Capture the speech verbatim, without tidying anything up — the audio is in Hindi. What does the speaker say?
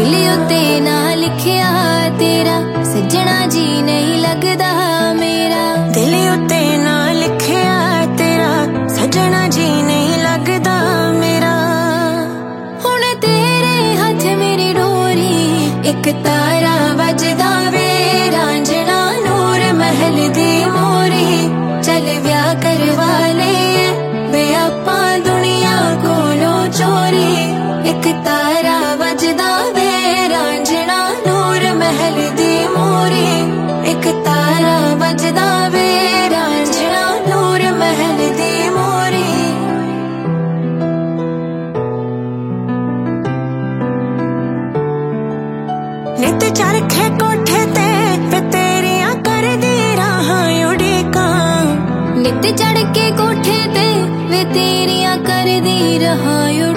दिल उत्ते ना लिखिया तेरा सजना जी नहीं लगदा मेरा। दिल उत्ते ना लिखिया तेरा सजना जी नहीं लगदा मेरा। हुण तेरे हाथ मेरी डोरी एक तारा वजदा वे रांझना नूर महल दी मोरी। चल ब्याह करवा ले वे आपां दुनिया कोलों चोरी। एक तारा वजदा वे रांझना नूर महल दी मोरी। एक तारा वजदा वे रांझना नूर महल दी मोरी। नित चरखे कोठे ते वे तेरियां कर दी राहां उड़ीकां। नित चढ़ के कोठे ते वे तेरियां कर दी राहां